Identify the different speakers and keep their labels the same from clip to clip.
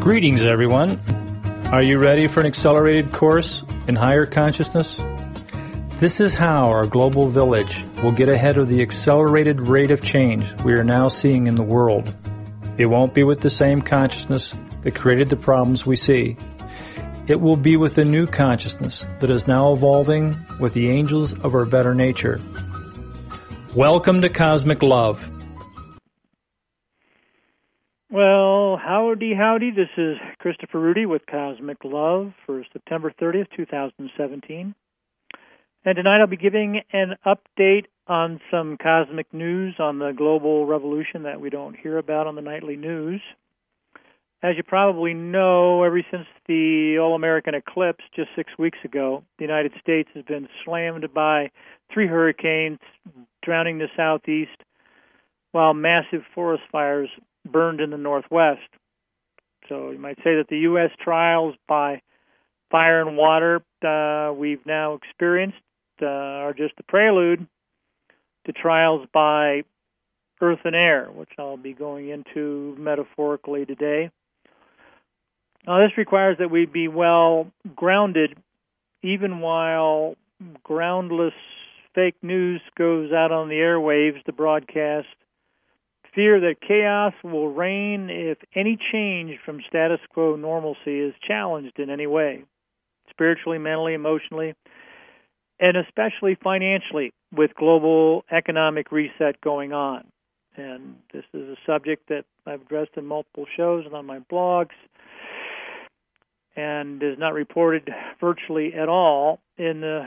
Speaker 1: Greetings, everyone. Are you ready for an accelerated course in higher consciousness? This is how our global village will get ahead of the accelerated rate of change we are now seeing in the world. It won't be with the same consciousness that created the problems we see. It will be with a new consciousness that is now evolving with the angels of our better nature. Welcome to Cosmic Love.
Speaker 2: Well, howdy. This is Christopher Rudy with Cosmic Love for September 30th, 2017. And tonight I'll be giving an update on some cosmic news on the global revolution that we don't hear about on the nightly news. As you probably know, ever since the All-American eclipse just 6 weeks ago, the United States has been slammed by 3 hurricanes, drowning the southeast, while massive forest fires burned in the northwest. So you might say that the U.S. trials by fire and water we've now experienced are just a prelude to trials by earth and air, which I'll be going into metaphorically today. Now, this requires that we be well grounded, even while groundless fake news goes out on the airwaves to broadcast fear that chaos will reign if any change from status quo normalcy is challenged in any way, spiritually, mentally, emotionally, and especially financially, with global economic reset going on. And this is a subject that I've addressed in multiple shows and on my blogs, and is not reported virtually at all in the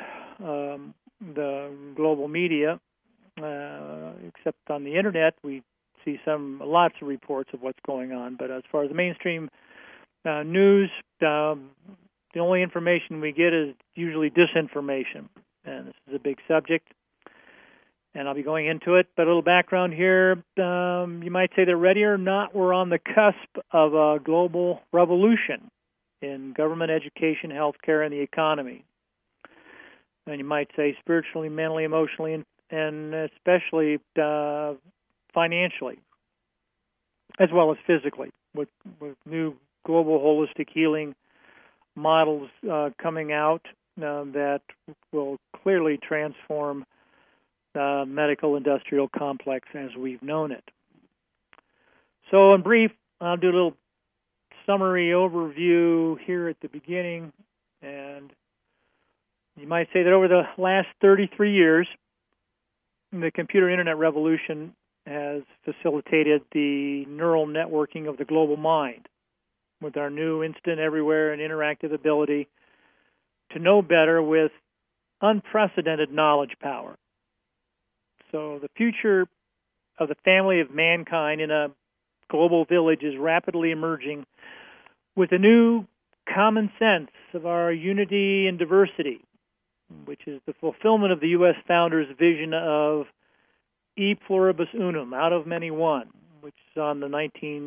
Speaker 2: global media, except on the internet. We see lots of reports of what's going on, but as far as the mainstream news, the only information we get is usually disinformation, and this is a big subject, and I'll be going into it. But a little background here, you might say that ready or not, we're on the cusp of a global revolution in government, education, healthcare, and the economy. And you might say spiritually, mentally, emotionally, and especially financially, as well as physically, with new global holistic healing models coming out that will clearly transform the medical industrial complex as we've known it. So in brief, I'll do a little summary overview here at the beginning, and you might say that over the last 33 years, the computer internet revolution has facilitated the neural networking of the global mind with our new instant, everywhere, and interactive ability to know better with unprecedented knowledge power. So the future of the family of mankind in a global village is rapidly emerging with a new common sense of our unity and diversity, which is the fulfillment of the U.S. founders' vision of E pluribus unum, out of many one, which is on the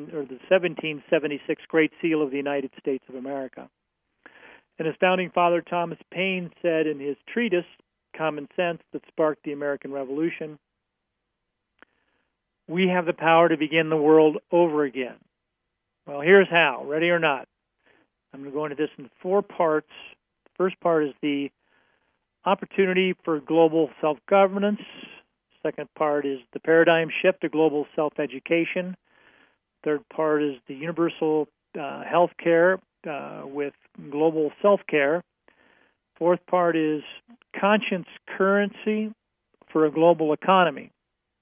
Speaker 2: 1776 Great Seal of the United States of America. And as founding father Thomas Paine said in his treatise, Common Sense, that sparked the American Revolution, we have the power to begin the world over again. Well, here's how, ready or not. I'm going to go into this in 4 parts. The first part is the opportunity for global self-governance. Second part is the paradigm shift to global self-education. Third part is the universal health care with global self-care. Fourth part is conscience currency for a global economy.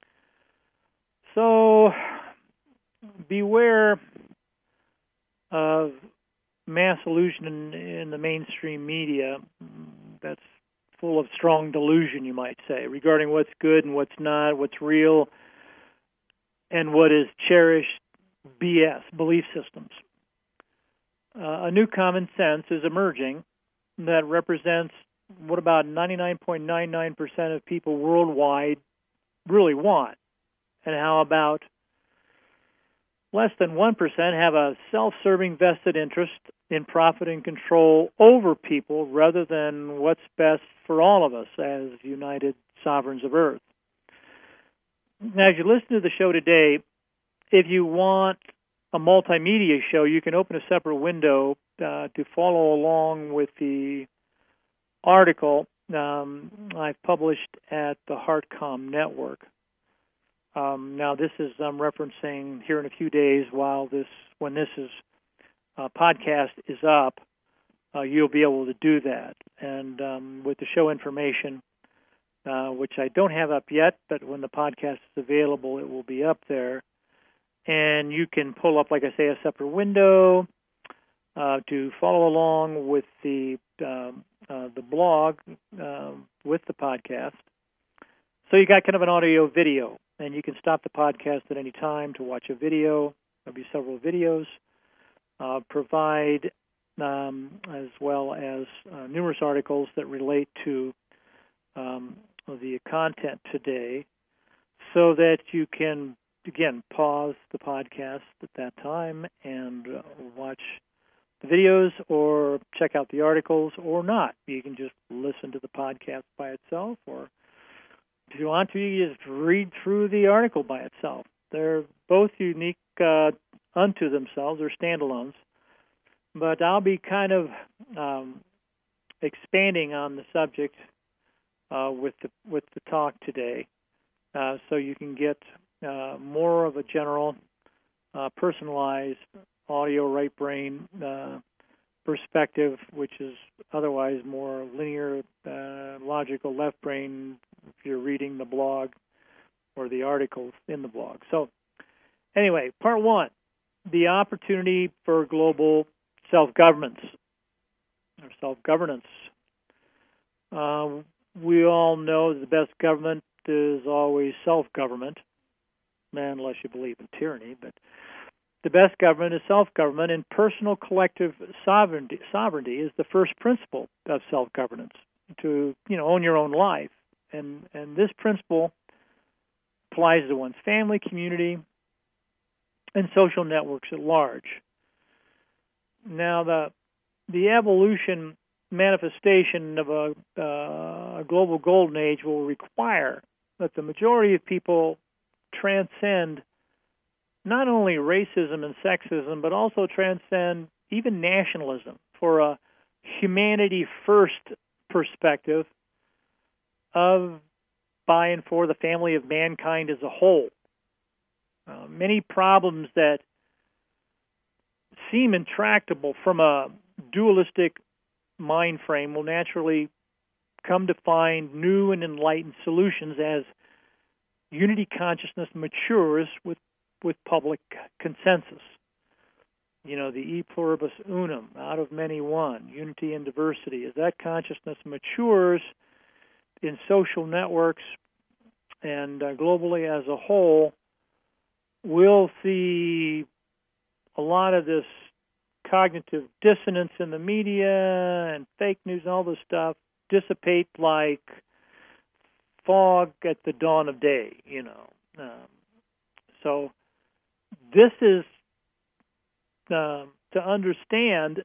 Speaker 2: So beware of mass illusion in the mainstream media that's full of strong delusion, you might say, regarding what's good and what's not, what's real, and what is cherished BS, belief systems. A new common sense is emerging that represents what about 99.99% of people worldwide really want, and how about less than 1% have a self-serving vested interest in profit and control over people rather than what's best for all of us as united sovereigns of Earth. Now, as you listen to the show today, if you want a multimedia show, you can open a separate window to follow along with the article I've published at the HeartCom Network. Now, this is I'm referencing here in a few days. When this podcast is up, you'll be able to do that. And with the show information, which I don't have up yet, but when the podcast is available, it will be up there. And you can pull up, like I say, a separate window to follow along with the blog with the podcast. So you got kind of an audio video, and you can stop the podcast at any time to watch a video. There'll be several videos. Provide as well as numerous articles that relate to the content today, so that you can, again, pause the podcast at that time and watch the videos or check out the articles, or not. You can just listen to the podcast by itself, or if you want to, you just read through the article by itself. They're both unique unto themselves. They're standalones. But I'll be kind of expanding on the subject with the talk today, so you can get more of a general, personalized audio right brain perspective, which is otherwise more linear, logical left brain if you're reading the blog or the articles in the blog. So anyway, part one, the opportunity for global self-governance or self-governance. We all know that the best government is always self-government, unless you believe in tyranny, but the best government is self-government, and personal collective sovereignty is the first principle of self-governance, to own your own life. And this principle applies to one's family, community, and social networks at large. Now, the evolution manifestation of a global golden age will require that the majority of people transcend not only racism and sexism, but also transcend even nationalism for a humanity-first perspective of by and for the family of mankind as a whole. Many problems that seem intractable from a dualistic mind frame will naturally come to find new and enlightened solutions as unity consciousness matures with public consensus. The e pluribus unum, out of many one, unity and diversity. As that consciousness matures in social networks and globally as a whole, we'll see a lot of this cognitive dissonance in the media and fake news and all this stuff dissipate like fog at the dawn of day, So this is to understand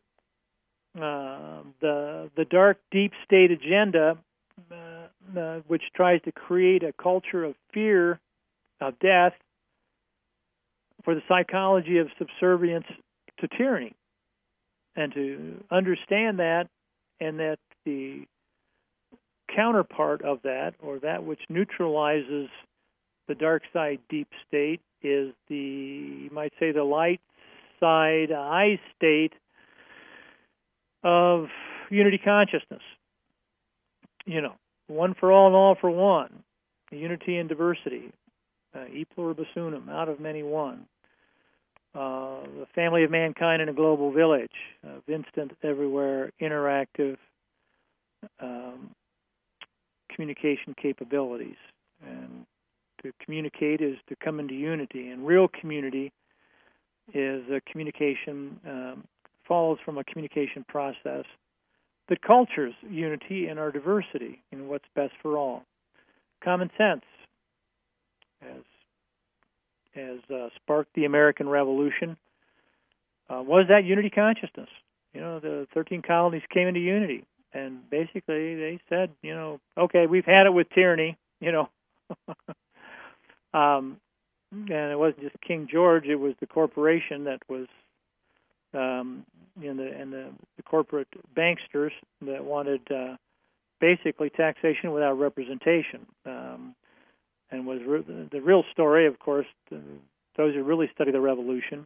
Speaker 2: the dark, deep state agenda, which tries to create a culture of fear, of death, for the psychology of subservience to tyranny. And to understand that, and that the counterpart of that, or that which neutralizes the dark side deep state, is you might say, the light side I state of unity consciousness. One for all and all for one, unity and diversity, e pluribus unum, out of many one. The family of mankind in a global village, of instant, everywhere, interactive communication capabilities. And to communicate is to come into unity. And real community is a communication, follows from a communication process that cultures unity and our diversity in what's best for all. Common sense has sparked the American Revolution. Was that unity consciousness? The 13 colonies came into unity, and basically they said, okay, we've had it with tyranny. and it wasn't just King George; it was the corporation that was, and the corporate banksters that wanted basically taxation without representation. And was the real story, of course, those who really study the Revolution,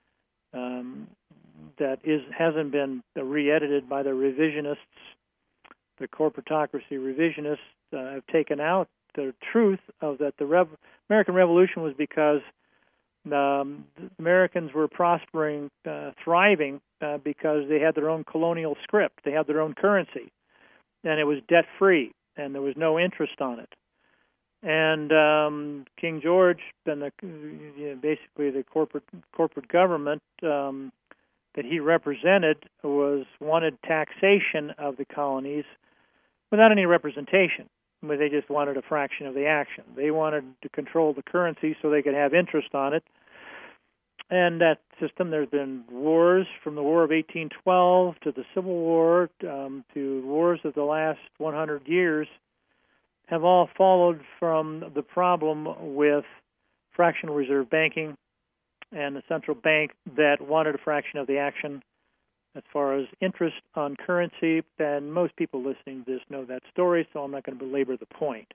Speaker 2: that hasn't been re-edited by the revisionists. The corporatocracy revisionists have taken out the truth of that the American Revolution was because the Americans were prospering, thriving, because they had their own colonial script. They had their own currency, and it was debt-free, and there was no interest on it. And King George, and basically the corporate government that he represented, wanted taxation of the colonies without any representation. But they just wanted a fraction of the action. They wanted to control the currency so they could have interest on it. And that system, there's been wars from the War of 1812 to the Civil War to wars of the last 100 years, have all followed from the problem with fractional reserve banking and the central bank that wanted a fraction of the action as far as interest on currency. And most people listening to this know that story, so I'm not going to belabor the point.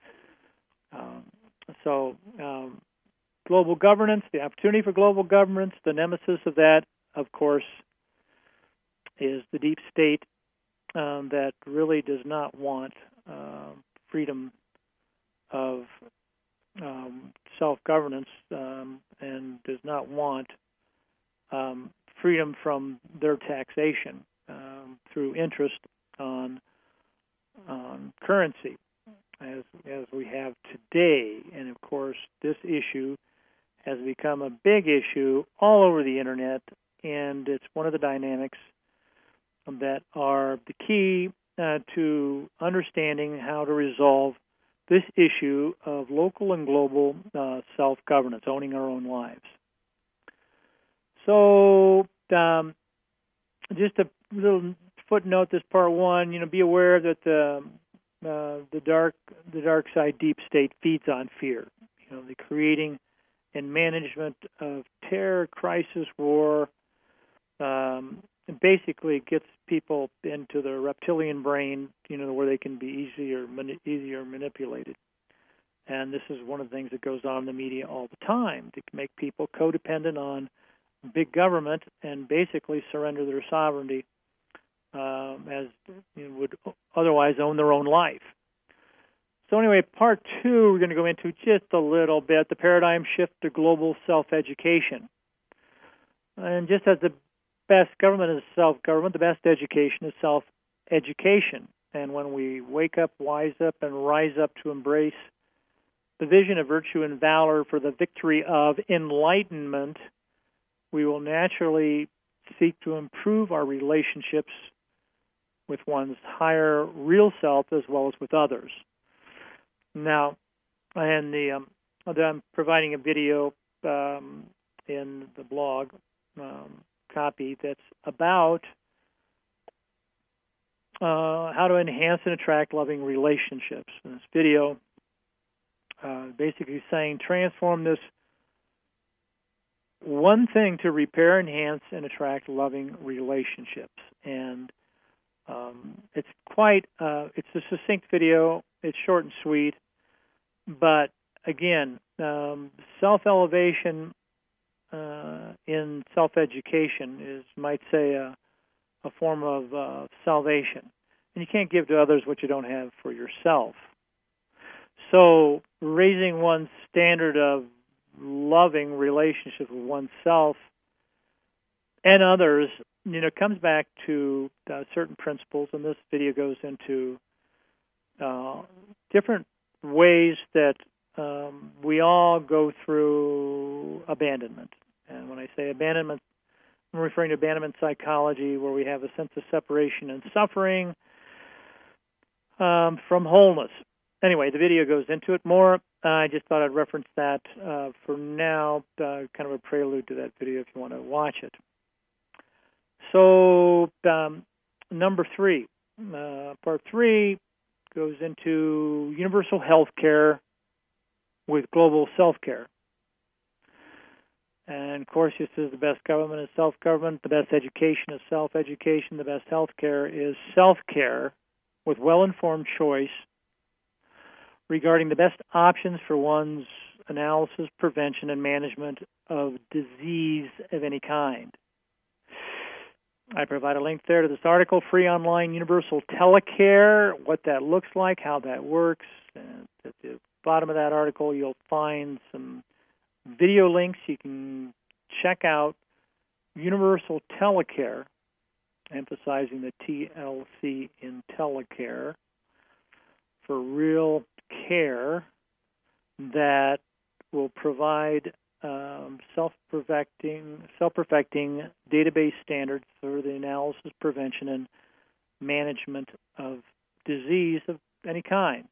Speaker 2: Global governance, the opportunity for global governance, the nemesis of that, of course, is the deep state that really does not want freedom of self-governance and does not want freedom from their taxation through interest on currency as we have today. And of course, this issue has become a big issue all over the internet, and it's one of the dynamics that are the key to understanding how to resolve this issue of local and global self-governance, owning our own lives. So, just a little footnote. This part one. Be aware that the dark side, deep state, feeds on fear. The creating and management of terror, crisis, war. It basically gets people into the reptilian brain, where they can be easier manipulated. And this is one of the things that goes on in the media all the time, to make people codependent on big government and basically surrender their sovereignty as would otherwise own their own life. So anyway, part two, we're going to go into just a little bit, the paradigm shift to global self-education. And just as the best government is self-government, the best education is self-education. And when we wake up, wise up, and rise up to embrace the vision of virtue and valor for the victory of enlightenment, we will naturally seek to improve our relationships with one's higher real self as well as with others. Now, and I'm providing a video in the blog copy that's about how to enhance and attract loving relationships. And this video basically saying transform this one thing to repair, enhance, and attract loving relationships. And it's it's a succinct video. It's short and sweet. But again, self-elevation in self-education is, might say, a form of salvation. And you can't give to others what you don't have for yourself. So raising one's standard of loving relationship with oneself and others, comes back to certain principles, and this video goes into different ways that we all go through abandonment. And when I say abandonment, I'm referring to abandonment psychology, where we have a sense of separation and suffering from wholeness. Anyway, the video goes into it more. I just thought I'd reference that for now, kind of a prelude to that video if you want to watch it. So, number three, part three goes into universal health care with global self-care. And of course, just as the best government is self-government, the best education is self-education, the best health care is self-care with well-informed choice regarding the best options for one's analysis, prevention, and management of disease of any kind. I provide a link there to this article, Free Online Universal Telecare, what that looks like, how that works. And at the bottom of that article, you'll find some video links. You can check out Universal Telecare, emphasizing the TLC in telecare, for real care that will provide self-perfecting database standards for the analysis, prevention, and management of disease of any kind.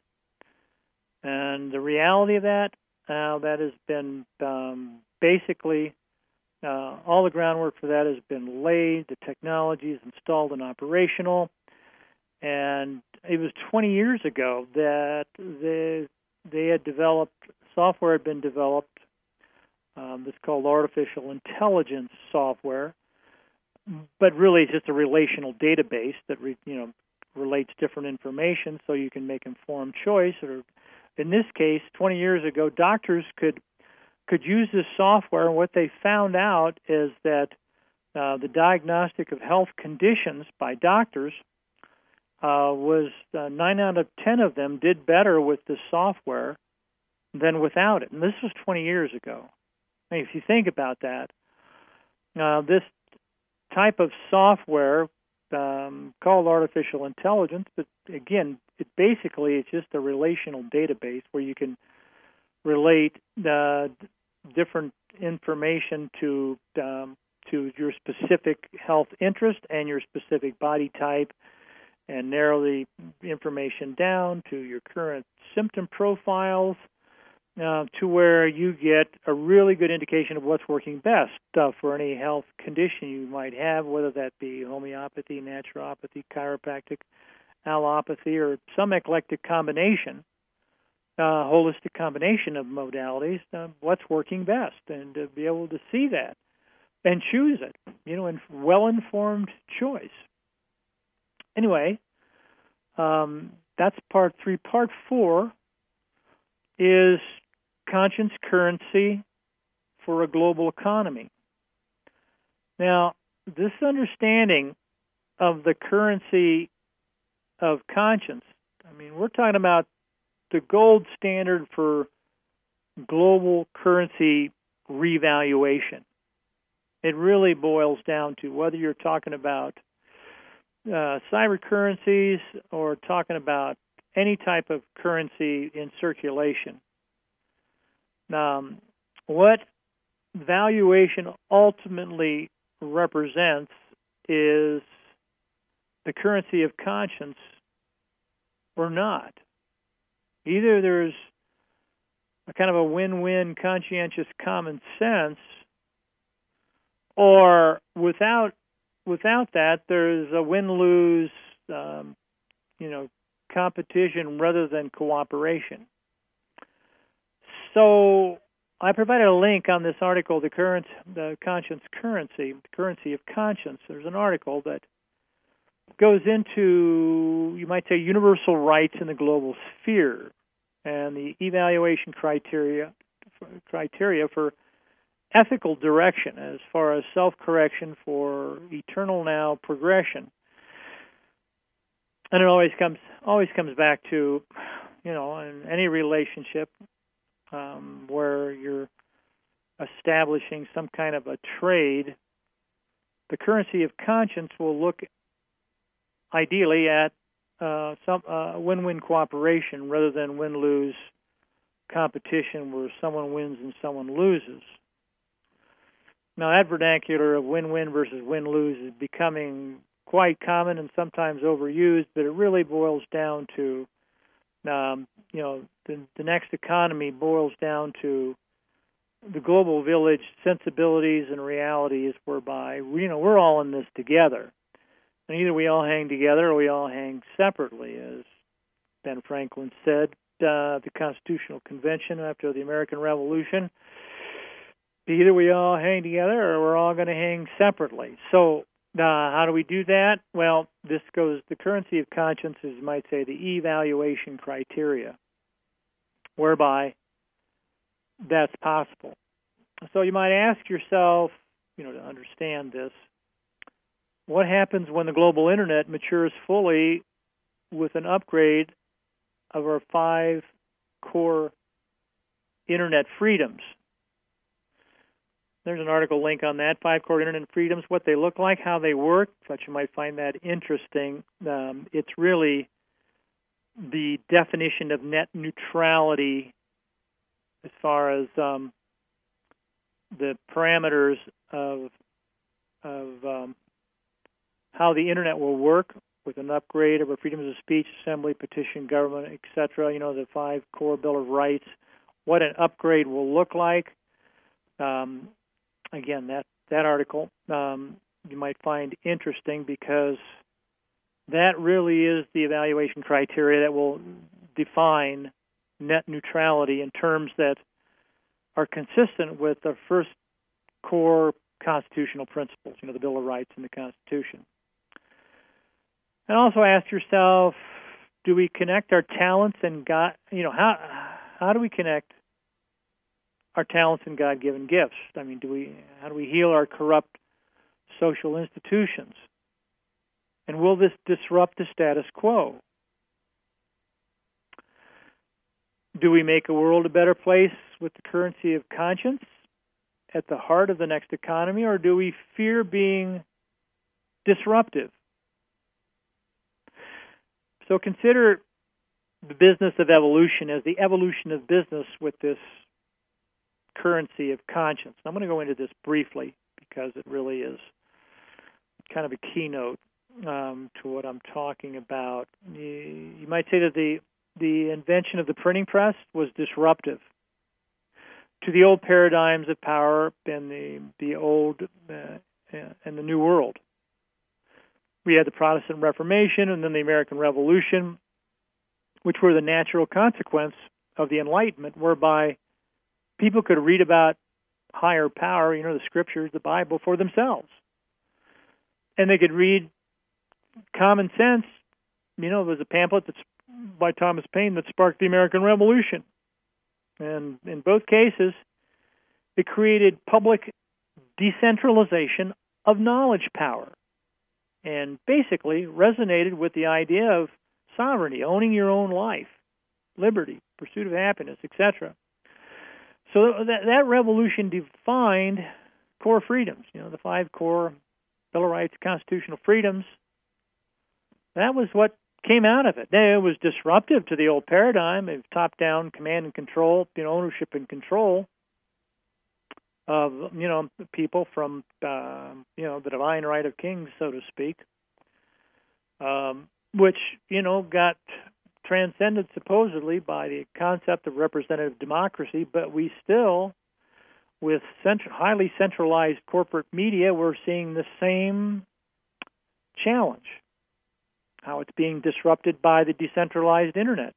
Speaker 2: And the reality of that has been basically all the groundwork for that has been laid. The technology is installed and operational. And it was 20 years ago that they had developed, software had been developed, that's called artificial intelligence software, but really it's just a relational database that relates different information so you can make informed choice. Or in this case, 20 years ago, doctors could use this software, and what they found out is that the diagnostic of health conditions by doctors was 9 out of 10 of them did better with the software than without it. And this was 20 years ago. I mean, if you think about that, this type of software called artificial intelligence, but again, it's just a relational database where you can relate different information to your specific health interest and your specific body type, and narrow the information down to your current symptom profiles, to where you get a really good indication of what's working best for any health condition you might have, whether that be homeopathy, naturopathy, chiropractic, allopathy, or some eclectic combination, holistic combination of modalities, what's working best, and to be able to see that and choose it, in well-informed choice. Anyway, that's part 3. Part 4 is conscience currency for a global economy. Now, this understanding of the currency of conscience, we're talking about the gold standard for global currency revaluation. It really boils down to whether you're talking about cyber currencies or talking about any type of currency in circulation. What valuation ultimately represents is the currency of conscience or not. Either there's a kind of a win-win conscientious common sense, or without that, there's a win-lose, competition rather than cooperation. So I provided a link on this article, the conscience currency, the currency of conscience. There's an article that goes into, you might say, universal rights in the global sphere and the evaluation criteria for ethical direction as far as self-correction for eternal now progression. And it always comes back to, in any relationship where you're establishing some kind of a trade, the currency of conscience will look ideally at some win-win cooperation rather than win-lose competition where someone wins and someone loses. Now, that vernacular of win-win versus win-lose is becoming quite common and sometimes overused, but it really boils down to, the next economy boils down to the global village sensibilities and realities whereby, we're all in this together. And either we all hang together or we all hang separately, as Ben Franklin said, the Constitutional Convention after the American Revolution. either we all hang together or we're all going to hang separately. So how do we do that? Well, the currency of conscience is, you might say, the evaluation criteria, whereby that's possible. So you might ask yourself, to understand this, what happens when the global internet matures fully with an upgrade of our 5 core internet freedoms? There's an article link on that, 5 core internet freedoms, what they look like, how they work. Thought you might find that interesting. It's really the definition of net neutrality as far as the parameters of how the internet will work with an upgrade of our freedoms of speech, assembly, petition, government, etc. The 5 core Bill of Rights, what an upgrade will look like. Again, that article you might find interesting, because that really is the evaluation criteria that will define net neutrality in terms that are consistent with the first core constitutional principles, the Bill of Rights and the Constitution. And also ask yourself, do we connect our talents and God? How do we connect our talents and God-given gifts? How do we heal our corrupt social institutions? And will this disrupt the status quo? Do we make a world a better place with the currency of conscience at the heart of the next economy, or do we fear being disruptive? So consider the business of evolution as the evolution of business with this currency of conscience. I'm going to go into this briefly because it really is kind of a keynote to what I'm talking about. You might say that the invention of the printing press was disruptive to the old paradigms of power and the old and the New World. We had the Protestant Reformation and then the American Revolution, which were the natural consequence of the Enlightenment, whereby people could read about higher power, the Scriptures, the Bible, for themselves. And they could read common sense. There was a pamphlet by Thomas Paine that sparked the American Revolution. And in both cases, it created public decentralization of knowledge power and basically resonated with the idea of sovereignty, owning your own life, liberty, pursuit of happiness, etc. So that revolution defined core freedoms, the 5 core Bill of Rights, constitutional freedoms. That was what came out of it. It was disruptive to the old paradigm of top-down command and control, ownership and control of, people from, the divine right of kings, so to speak, which, got transcended supposedly by the concept of representative democracy, but we still, with highly centralized corporate media, we're seeing the same challenge, how it's being disrupted by the decentralized internet.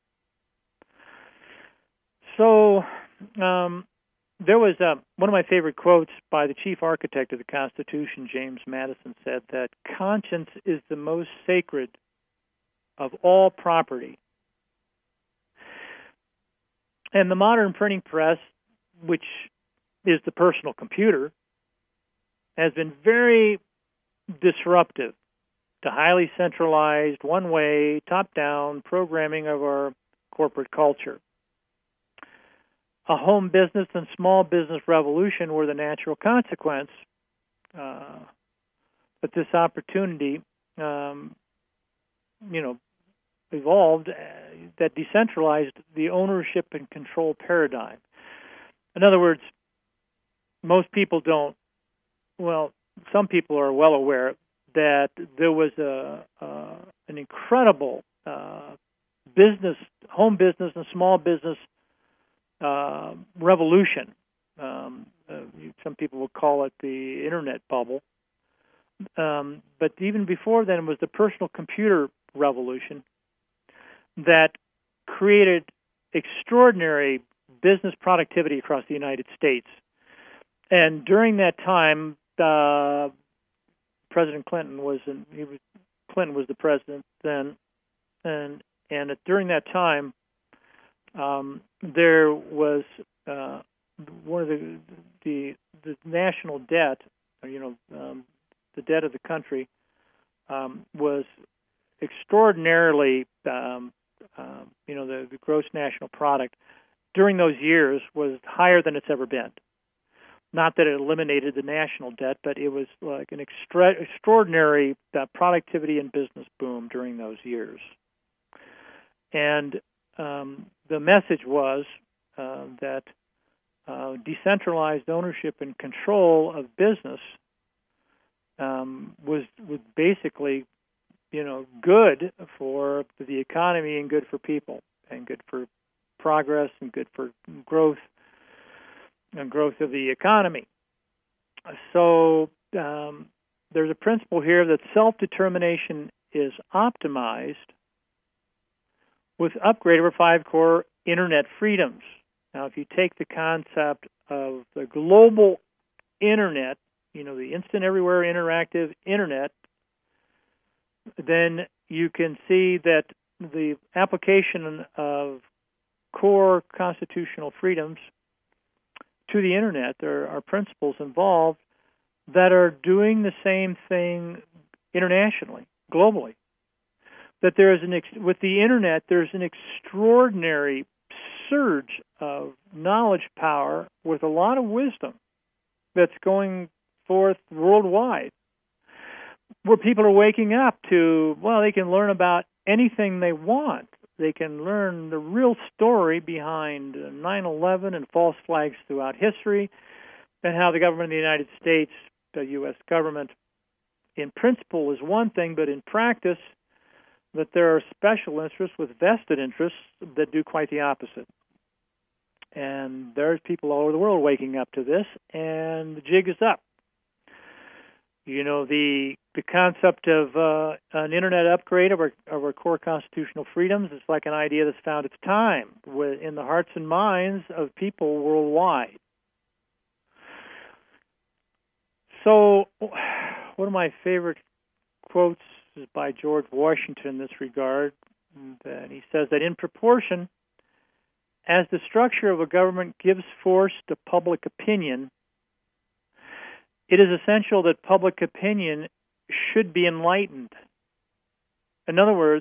Speaker 2: So there was one of my favorite quotes by the chief architect of the Constitution, James Madison, said that conscience is the most sacred of all property. And the modern printing press, which is the personal computer, has been very disruptive to highly centralized, one-way, top-down programming of our corporate culture. A home business and small business revolution were the natural consequence, but this opportunity, evolved that decentralized the ownership and control paradigm. In other words, most people don't, some people are well aware that there was an incredible home business and small business revolution. Some people would call it the internet bubble. But even before then was the personal computer revolution that created extraordinary business productivity across the United States. And during that time, President Clinton was the president then, and during that time, there was one of the national debt, the debt of the country, was extraordinarily, the gross national product during those years was higher than it's ever been. Not that it eliminated the national debt, but it was like an extraordinary productivity and business boom during those years. And the message was that decentralized ownership and control of business was basically, good for the economy and good for people and good for progress and good for growth and growth of the economy. So there's a principle here that self-determination is optimized with upgrade over 5 core Internet freedoms. Now, if you take the concept of the global Internet, the instant, everywhere, interactive Internet, then you can see that the application of core constitutional freedoms to the Internet, there are principles involved that are doing the same thing internationally, globally. That there is with the Internet, there's an extraordinary surge of knowledge power with a lot of wisdom that's going forth worldwide, where people are waking up to, they can learn about anything they want. They can learn the real story behind 9/11 and false flags throughout history, and how the government of the United States, the U.S. government, in principle is one thing, but in practice, that there are special interests with vested interests that do quite the opposite. And there's people all over the world waking up to this, and the jig is up. The concept of an Internet upgrade of our core constitutional freedoms is like an idea that's found its time in the hearts and minds of people worldwide. So one of my favorite quotes is by George Washington in this regard, and he says that in proportion as the structure of a government gives force to public opinion, it is essential that public opinion should be enlightened. In other words,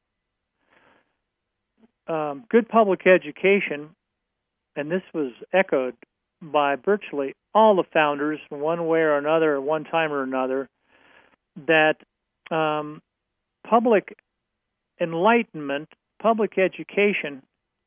Speaker 2: good public education, and this was echoed by virtually all the founders in one way or another, one time or another, that public enlightenment, public education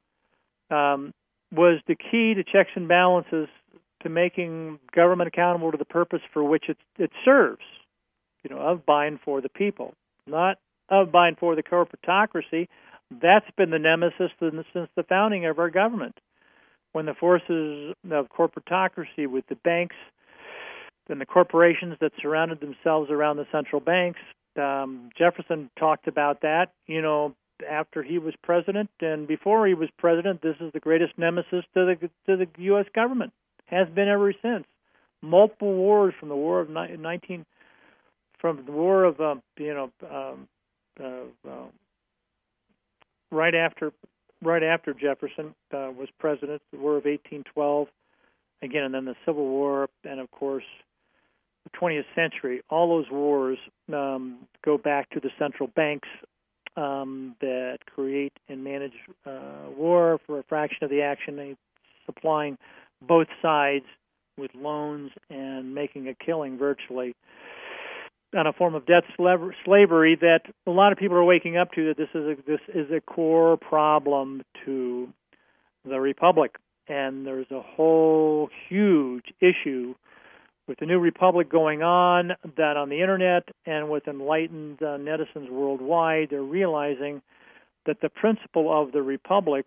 Speaker 2: was the key to checks and balances to making government accountable to the purpose for which it serves, of by and for the people, not of by and for the corporatocracy. That's been the nemesis since the founding of our government, when the forces of corporatocracy with the banks and the corporations that surrounded themselves around the central banks. Jefferson talked about that, after he was president, and before he was president, this is the greatest nemesis to the U.S. government. Has been ever since. Multiple wars from the War of right after Jefferson was president, the War of 1812, again, and then the Civil War, and of course the 20th century. All those wars go back to the central banks that create and manage war for a fraction of the action, supplying both sides with loans and making a killing virtually on a form of debt slavery that a lot of people are waking up to, that this is a core problem to the republic. And there's a whole huge issue with the new republic going on, that on the Internet and with enlightened netizens worldwide, they're realizing that the principle of the republic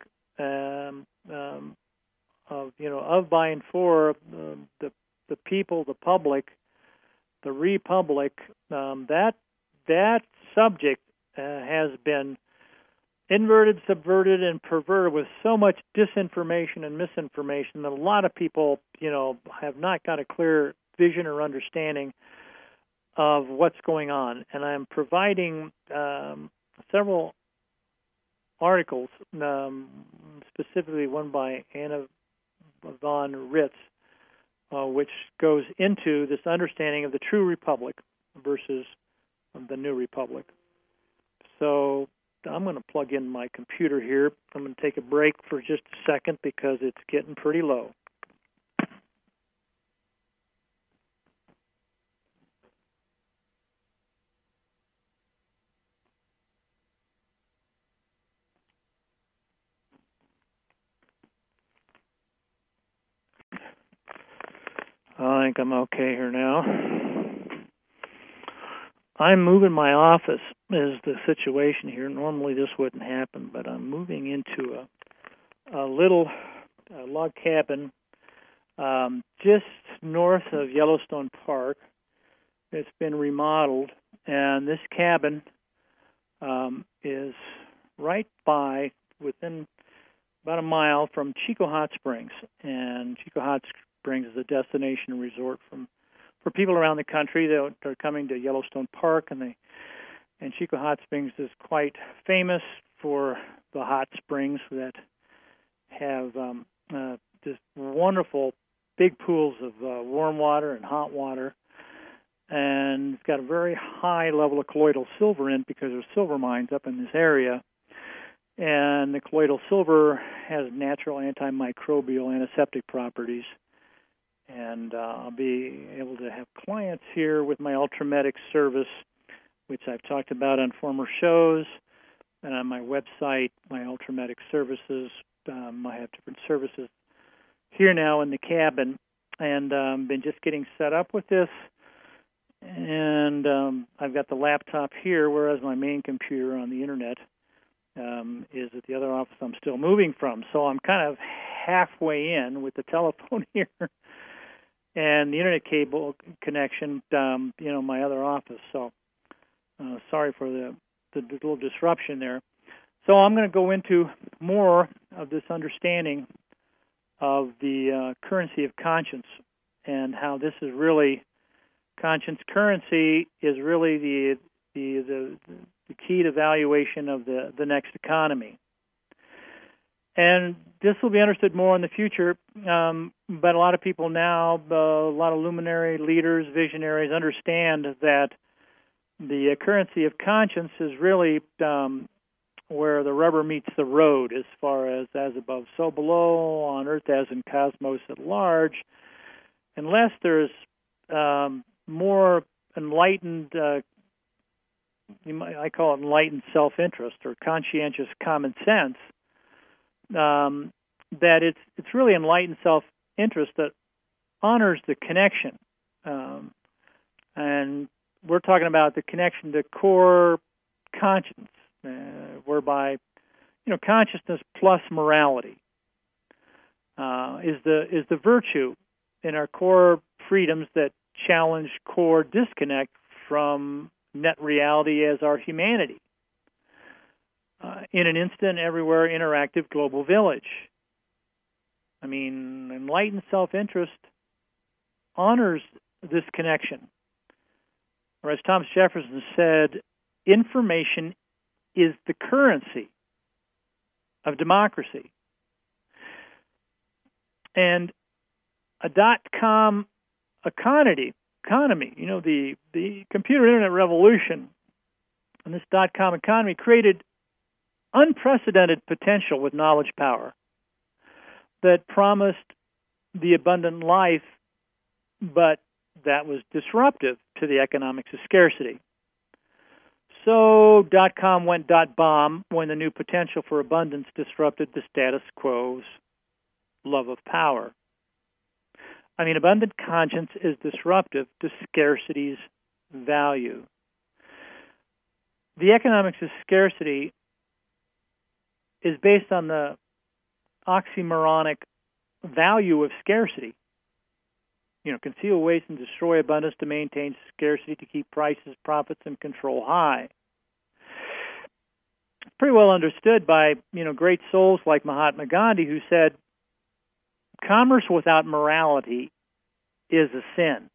Speaker 2: of by and for the people, the public, the republic, that subject has been inverted, subverted, and perverted with so much disinformation and misinformation that a lot of people, have not got a clear vision or understanding of what's going on. And I'm providing several articles, specifically one by Anna von Ritz, which goes into this understanding of the true republic versus the new republic. So I'm going to plug in my computer here. I'm going to take a break for just a second because it's getting pretty low. I think I'm okay here now. I'm moving my office is the situation here. Normally this wouldn't happen, but I'm moving into a little log cabin just north of Yellowstone Park. It's been remodeled, and this cabin is right within about a mile from Chico Hot Springs. And Chico Hot Springs is a destination resort for people around the country that are coming to Yellowstone Park, and Chico Hot Springs is quite famous for the hot springs that have just wonderful big pools of warm water and hot water, and it's got a very high level of colloidal silver in it because there's silver mines up in this area, and the colloidal silver has natural antimicrobial antiseptic properties. And I'll be able to have clients here with my Ultramedic service, which I've talked about on former shows, and on my website, my Ultramedic services. I have different services here now in the cabin, and been just getting set up with this. And I've got the laptop here, whereas my main computer on the internet is at the other office I'm still moving from. So I'm kind of halfway in with the telephone here. And the internet cable connection, my other office. So sorry for the little disruption there. So I'm going to go into more of this understanding of the currency of conscience and how this is really, conscience currency is really the key to valuation of the next economy. And this will be understood more in the future, but a lot of people now, a lot of luminary leaders, visionaries, understand that the currency of conscience is really where the rubber meets the road as far as above, so below, on Earth as in cosmos at large, unless there's more enlightened, I call it enlightened self-interest or conscientious common sense, that it's really enlightened self-interest that honors the connection. And we're talking about the connection to core conscience, whereby, consciousness plus morality is the virtue in our core freedoms that challenge core disconnect from net reality as our humanity. In an instant, everywhere, interactive global village. I mean, enlightened self-interest honors this connection. Or as Thomas Jefferson said, information is the currency of democracy. And a dot-com economy, the computer internet revolution and this dot-com economy created unprecedented potential with knowledge power that promised the abundant life, but that was disruptive to the economics of scarcity. So .com went .bomb when the new potential for abundance disrupted the status quo's love of power. I mean, abundant conscience is disruptive to scarcity's value. The economics of scarcity is based on the oxymoronic value of scarcity. Conceal, waste, and destroy abundance to maintain scarcity, to keep prices, profits, and control high. pretty well understood by, great souls like Mahatma Gandhi, who said, commerce without morality is a sin.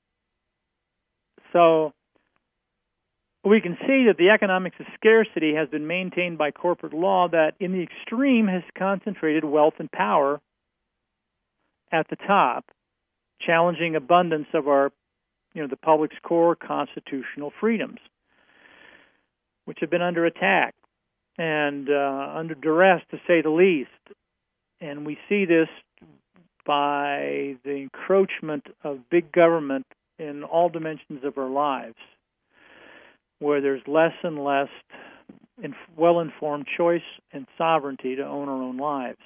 Speaker 2: So we can see that the economics of scarcity has been maintained by corporate law that in the extreme has concentrated wealth and power at the top, challenging abundance of our, the public's core constitutional freedoms, which have been under attack and under duress, to say the least. And we see this by the encroachment of big government in all dimensions of our lives, where there's less and less well-informed choice and sovereignty to own our own lives.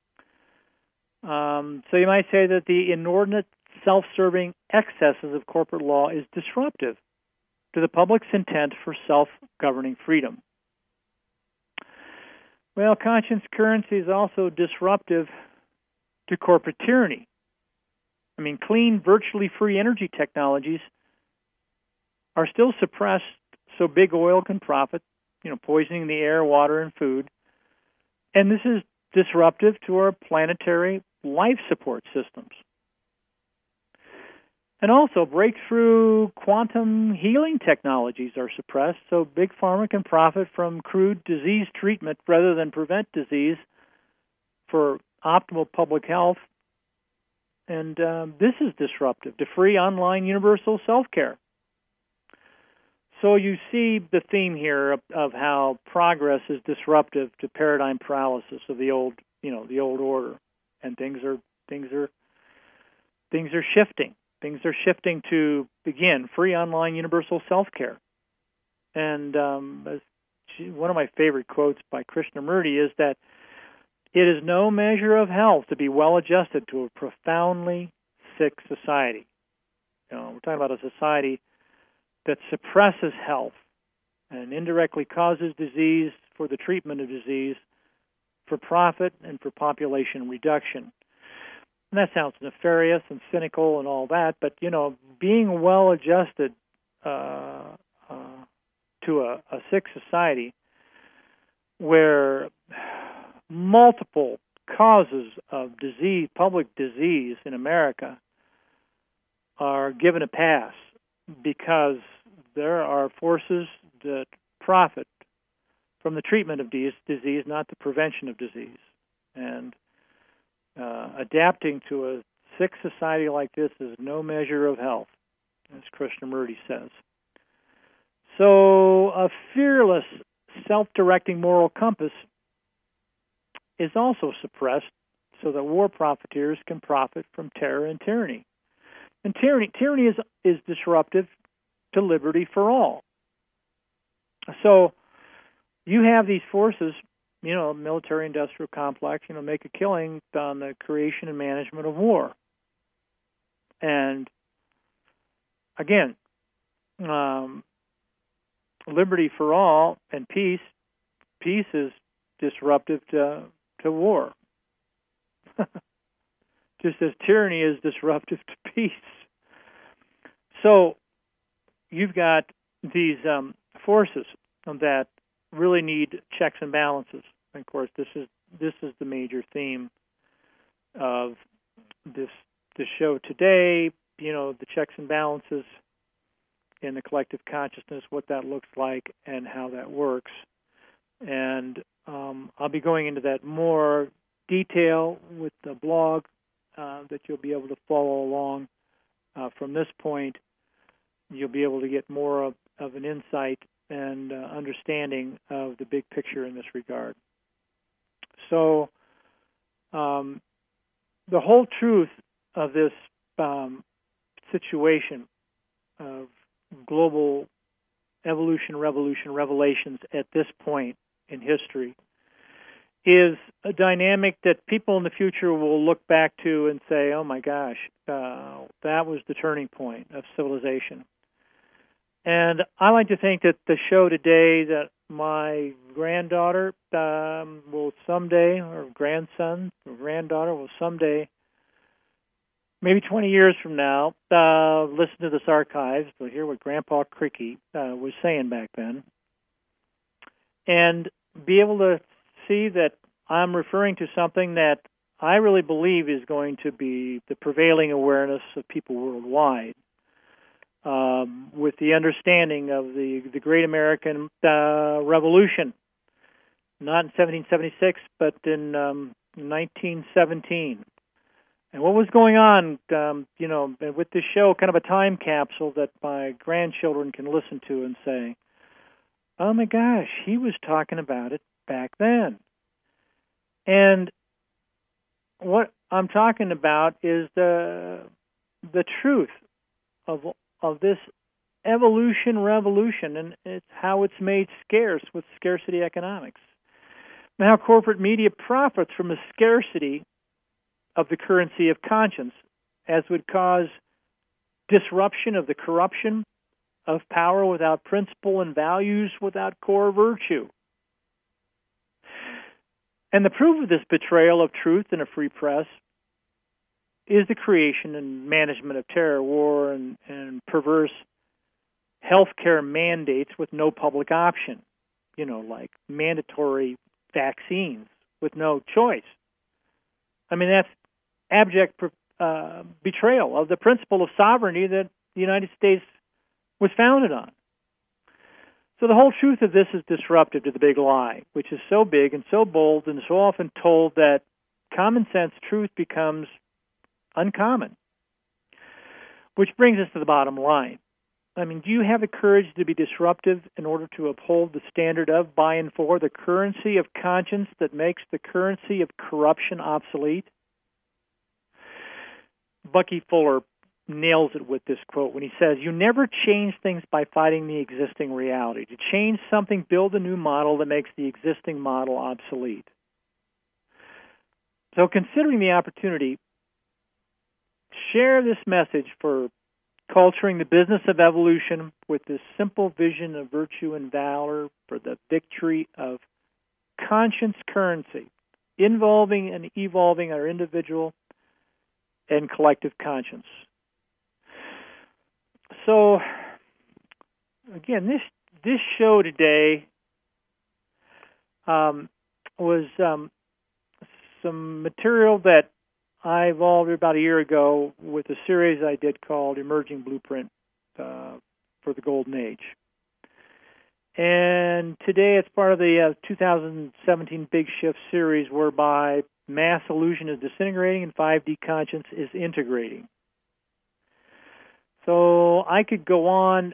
Speaker 2: So you might say that the inordinate self-serving excesses of corporate law is disruptive to the public's intent for self-governing freedom. Well, conscience currency is also disruptive to corporate tyranny. I mean, clean, virtually free energy technologies are still suppressed so big oil can profit, poisoning the air, water, and food. And this is disruptive to our planetary life support systems. And also, breakthrough quantum healing technologies are suppressed, so big pharma can profit from crude disease treatment rather than prevent disease for optimal public health. And this is disruptive to free online universal self-care. So you see the theme here of how progress is disruptive to paradigm paralysis of the old, the old order, and things are shifting. Things are shifting to, again, free online universal self-care. And one of my favorite quotes by Krishnamurti is that it is no measure of health to be well-adjusted to a profoundly sick society. We're talking about a society that suppresses health and indirectly causes disease for the treatment of disease, for profit and for population reduction. And that sounds nefarious and cynical and all that, but, being well-adjusted to a sick society where multiple causes of disease, public disease in America, are given a pass because there are forces that profit from the treatment of disease, not the prevention of disease. And adapting to a sick society like this is no measure of health, as Krishnamurti says. So a fearless, self-directing moral compass is also suppressed so that war profiteers can profit from terror and tyranny. And tyranny is disruptive to liberty for all. So you have these forces, military-industrial complex, make a killing on the creation and management of war. And again, liberty for all and peace is disruptive to war. Just as tyranny is disruptive to peace. So you've got these forces that really need checks and balances. And of course, this is the major theme of this show today. The checks and balances in the collective consciousness, what that looks like, and how that works. And I'll be going into that more detail with the blog that you'll be able to follow along. From this point, you'll be able to get more of an insight and understanding of the big picture in this regard. So the whole truth of this situation of global evolution, revolution, revelations at this point in history is a dynamic that people in the future will look back to and say, oh my gosh, that was the turning point of civilization. And I like to think that the show today, that my granddaughter will someday, or grandson or granddaughter will someday, maybe 20 years from now, listen to this archive. They'll hear what Grandpa Cricky was saying back then. And be able to see that I'm referring to something that I really believe is going to be the prevailing awareness of people worldwide, with the understanding of the Great American Revolution, not in 1776, but in 1917. And what was going on, with this show, kind of a time capsule that my grandchildren can listen to and say, oh my gosh, he was talking about it back then. And what I'm talking about is the truth of this revolution, and it's how it's made scarce with scarcity economics. And how corporate media profits from a scarcity of the currency of conscience, as would cause disruption of the corruption of power without principle and values without core virtue. And the proof of this betrayal of truth in a free press is the creation and management of terror, war, and perverse healthcare mandates with no public option, like mandatory vaccines with no choice. I mean, that's abject betrayal of the principle of sovereignty that the United States was founded on. So the whole truth of this is disruptive to the big lie, which is so big and so bold and so often told that common sense truth becomes uncommon. Which brings us to the bottom line. I mean, do you have the courage to be disruptive in order to uphold the standard of, by, and for the currency of conscience that makes the currency of corruption obsolete? Bucky Fuller nails it with this quote when he says, you never change things by fighting the existing reality. To change something, build a new model that makes the existing model obsolete. So considering the opportunity, share this message for culturing the business of evolution with this simple vision of virtue and valor for the victory of conscience currency, involving and evolving our individual and collective conscience. So, again, this show today was some material that I evolved about a year ago with a series I did called Emerging Blueprint for the Golden Age. And today it's part of the 2017 Big Shift series, whereby mass illusion is disintegrating and 5D conscience is integrating. So I could go on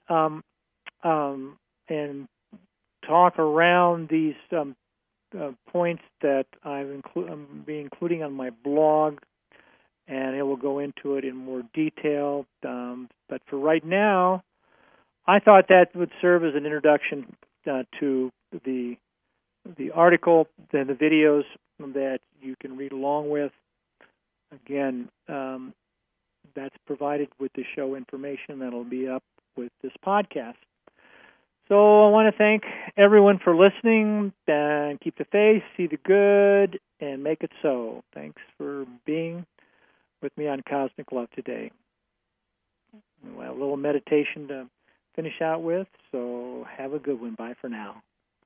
Speaker 2: and talk around these points that I'm be including on my blog, and it will go into it in more detail. But for right now, I thought that would serve as an introduction to the article, the videos that you can read along with. Again, that's provided with the show information that'll be up with this podcast. So I want to thank everyone for listening, and keep the faith, see the good, and make it so. Thanks for being with me on Cosmic Love today. We'll have a little meditation to finish out with, so have a good one. Bye for now.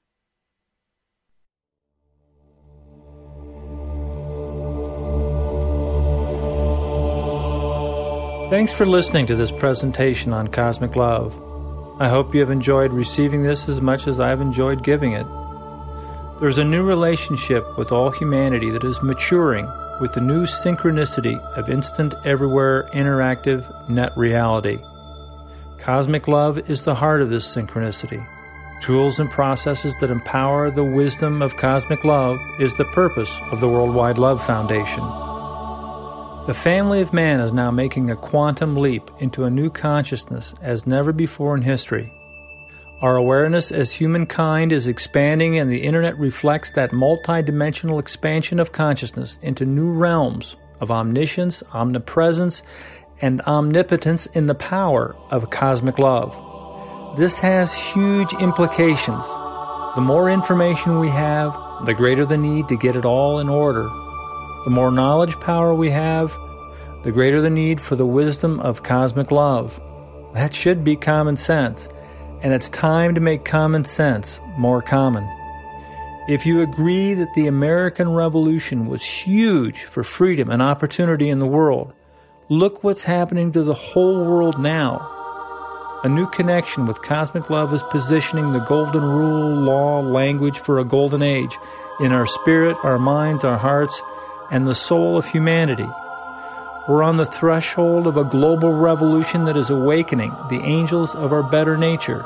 Speaker 1: Thanks for listening to this presentation on Cosmic Love. I hope you have enjoyed receiving this as much as I have enjoyed giving it. There's a new relationship with all humanity that is maturing with the new synchronicity of instant, everywhere, interactive net reality. Cosmic Love is the heart of this synchronicity. Tools and processes that empower the wisdom of Cosmic Love is the purpose of the Worldwide Love Foundation. The family of man is now making a quantum leap into a new consciousness as never before in history. Our awareness as humankind is expanding, and the Internet reflects that multidimensional expansion of consciousness into new realms of omniscience, omnipresence, and omnipotence in the power of cosmic love. This has huge implications. The more information we have, the greater the need to get it all in order. The more knowledge power we have, the greater the need for the wisdom of cosmic love. That should be common sense, and it's time to make common sense more common. If you agree that the American Revolution was huge for freedom and opportunity in the world, look what's happening to the whole world now. A new connection with cosmic love is positioning the golden rule, law, language for a golden age in our spirit, our minds, our hearts, and the soul of humanity. We're on the threshold of a global revolution that is awakening the angels of our better nature.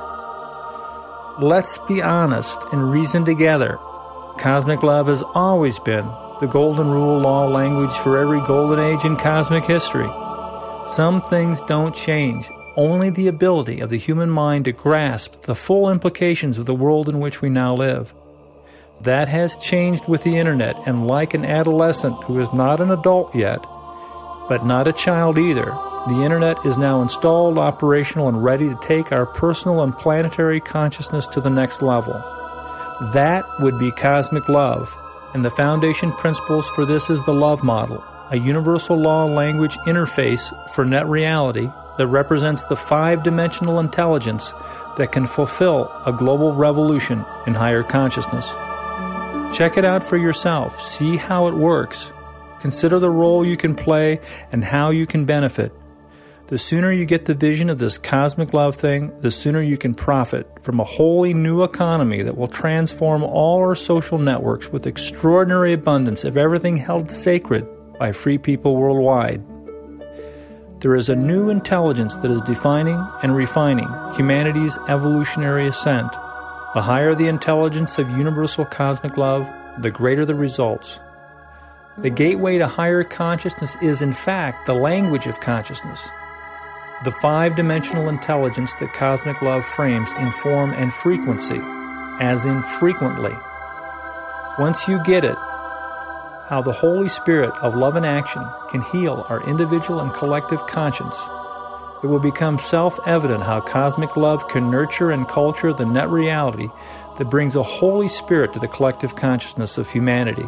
Speaker 1: Let's be honest and reason together. Cosmic love has always been the golden rule, law, language for every golden age in cosmic history. Some things don't change. Only the ability of the human mind to grasp the full implications of the world in which we now live. That has changed with the internet, and like an adolescent who is not an adult yet, but not a child either, the internet is now installed, operational, and ready to take our personal and planetary consciousness to the next level. That would be cosmic love, and the foundation principles for this is the love model, a universal law language interface for net reality that represents the five-dimensional intelligence that can fulfill a global revolution in higher consciousness. Check it out for yourself. See how it works. Consider the role you can play and how you can benefit. The sooner you get the vision of this cosmic love thing, the sooner you can profit from a wholly new economy that will transform all our social networks with extraordinary abundance of everything held sacred by free people worldwide. There is a new intelligence that is defining and refining humanity's evolutionary ascent. The higher the intelligence of universal cosmic love, the greater the results. The gateway to higher consciousness is, in fact, the language of consciousness. The five-dimensional intelligence that cosmic love frames in form and frequency, as in frequently. Once you get it, how the Holy Spirit of love and action can heal our individual and collective conscience, it will become self-evident how cosmic love can nurture and culture the net reality that brings a Holy Spirit to the collective consciousness of humanity.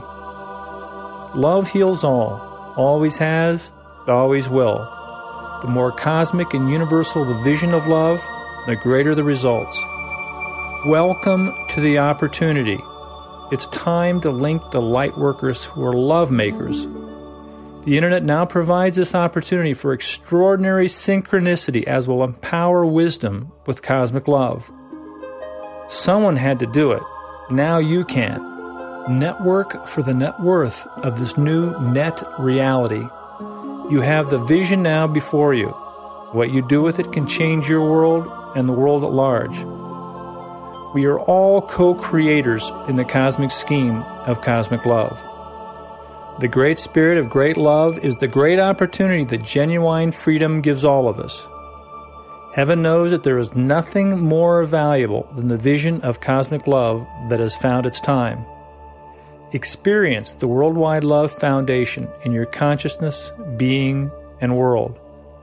Speaker 1: Love heals all, always has, always will. The more cosmic and universal the vision of love, the greater the results. Welcome to the opportunity. It's time to link the light workers who are love makers. The internet now provides this opportunity for extraordinary synchronicity as will empower wisdom with cosmic love. Someone had to do it. Now you can. Network for the net worth of this new net reality. You have the vision now before you. What you do with it can change your world and the world at large. We are all co-creators in the cosmic scheme of cosmic love. The great spirit of great love is the great opportunity that genuine freedom gives all of us. Heaven knows that there is nothing more valuable than the vision of cosmic love that has found its time. Experience the Worldwide Love Foundation in your consciousness, being, and world.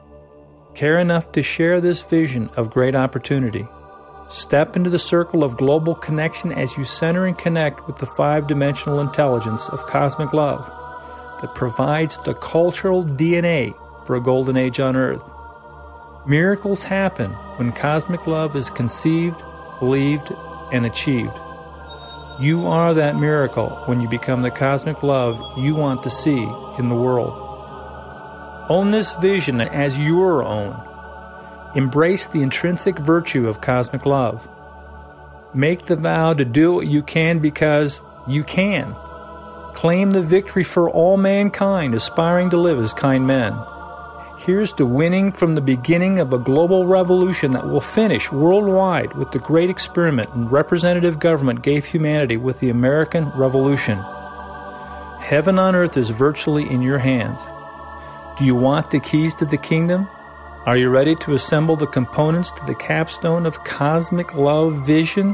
Speaker 1: Care enough to share this vision of great opportunity. Step into the circle of global connection as you center and connect with the five-dimensional intelligence of cosmic love that provides the cultural DNA for a golden age on Earth. Miracles happen when cosmic love is conceived, believed, and achieved. You are that miracle when you become the cosmic love you want to see in the world. Own this vision as your own. Embrace the intrinsic virtue of cosmic love. Make the vow to do what you can because you can. Claim the victory for all mankind aspiring to live as kind men. Here's to winning from the beginning of a global revolution that will finish worldwide with the great experiment and representative government gave humanity with the American Revolution. Heaven on earth is virtually in your hands. Do you want the keys to the kingdom? Are you ready to assemble the components to the capstone of cosmic love vision?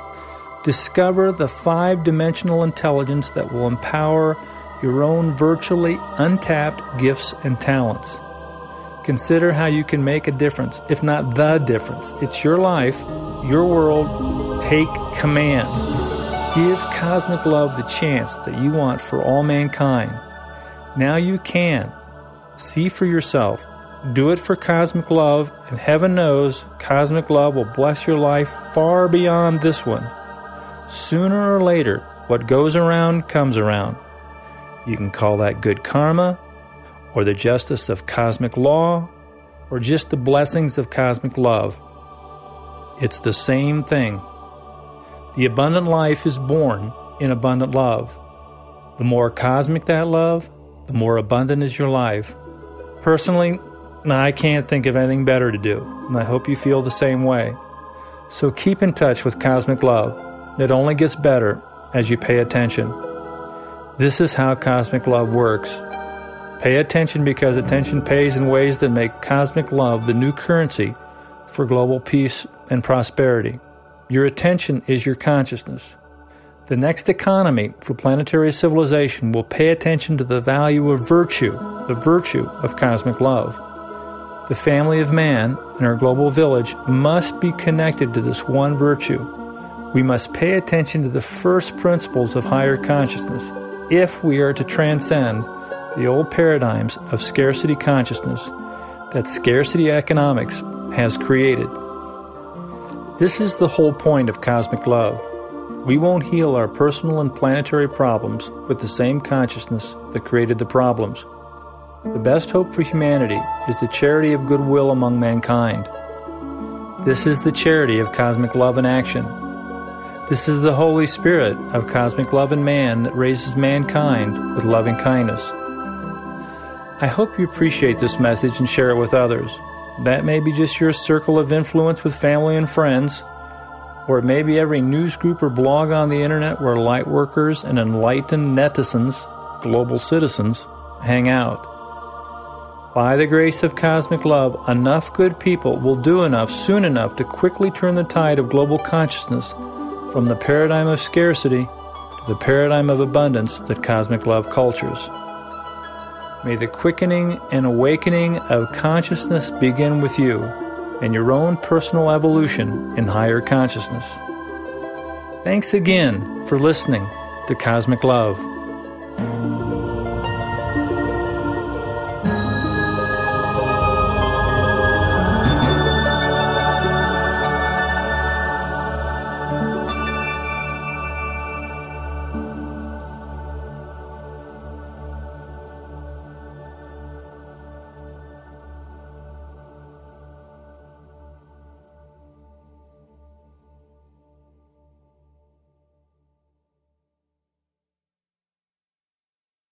Speaker 1: Discover the five-dimensional intelligence that will empower your own virtually untapped gifts and talents. Consider how you can make a difference, if not the difference. It's your life, your world. Take command. Give cosmic love the chance that you want for all mankind. Now you can. See for yourself. Do it for cosmic love, and heaven knows cosmic love will bless your life far beyond this one. Sooner or later, What goes around comes around. You can call that good karma, or the justice of cosmic law, or just the blessings of cosmic love. It's the same thing. The abundant life is born in abundant love. The more cosmic that love, the more abundant is your life. Personally, I can't think of anything better to do, and I hope you feel the same way. So keep in touch with cosmic love. It only gets better as you pay attention. This is how cosmic love works. Pay attention because attention pays in ways that make cosmic love the new currency for global peace and prosperity. Your attention is your consciousness. The next economy for planetary civilization will pay attention to the value of virtue, the virtue of cosmic love. The family of man in our global village must be connected to this one virtue. We must pay attention to the first principles of higher consciousness if we are to transcend the old paradigms of scarcity consciousness that scarcity economics has created. This is the whole point of cosmic love. We won't heal our personal and planetary problems with the same consciousness that created the problems. The best hope for humanity is the charity of goodwill among mankind. This is the charity of cosmic love in action. This is the Holy Spirit of cosmic love in man that raises mankind with loving kindness. I hope you appreciate this message and share it with others. That may be just your circle of influence with family and friends, or it may be every news group or blog on the internet where light workers and enlightened netizens, global citizens, hang out. By the grace of cosmic love, enough good people will do enough soon enough to quickly turn the tide of global consciousness from the paradigm of scarcity to the paradigm of abundance that cosmic love cultures. May the quickening and awakening of consciousness begin with you and your own personal evolution in higher consciousness. Thanks again for listening to Cosmic Love.